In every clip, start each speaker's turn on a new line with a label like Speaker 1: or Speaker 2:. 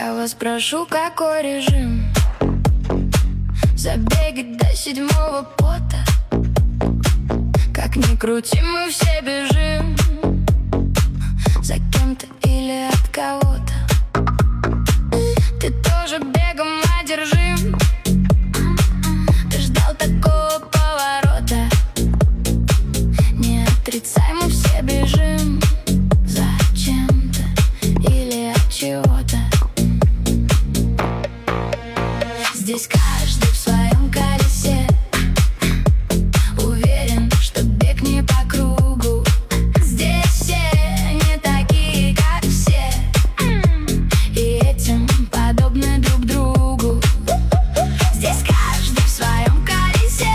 Speaker 1: Я вас прошу, какой режим? Забегать до 7-го пота. Как ни крути, мы все бежим за кем-то или от кого-то. Ты тоже бегом одержим. Ты ждал такого поворота. Не отрицай, мы все бежим за чем-то или от чего-то. Здесь каждый в своем колесе. Уверен, что бег не по кругу. Здесь все не такие, как все, и этим подобны друг другу. Здесь каждый в своем колесе.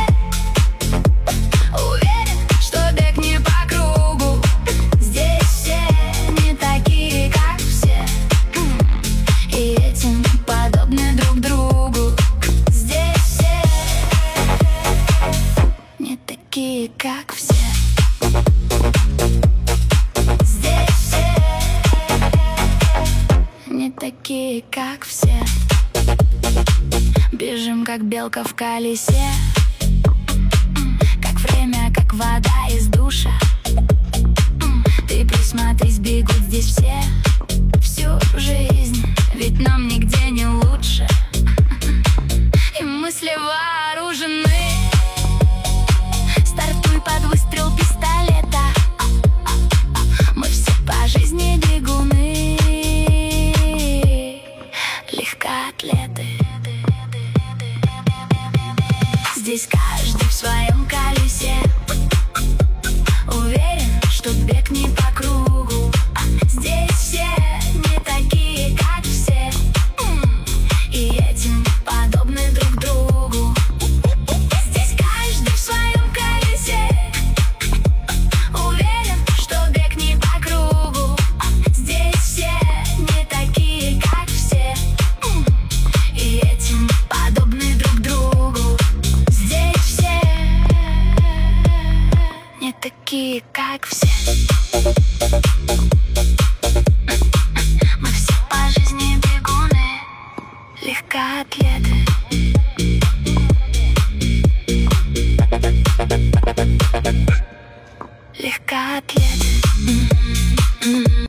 Speaker 1: Уверен, что бег не по кругу. Здесь все не такие, как все, и этим подобны друг другу. Здесь все не такие, как все. Здесь все не такие, как все. Бежим, как белка в колесе. Как время, как вода из душа. Ты присмотрись, бегут здесь все всю жизнь, ведь нам нигде не лучше. И мысли вооружены. Стартуй под выстрел пистолета. Мы все по жизни бегуны, легкоатлеты. Здесь каждый в своем колесе. Уверен, что бег не по кругу. Здесь все не такие, как все, и этим подобны друг другу. Здесь каждый в своем колесе. Уверен, что бег не по кругу. Здесь все не такие, как все, и этим подобны друг другу. Здесь все не такие, как все. Мы все по жизни бегуны, легкоатлеты. Легкоатлеты.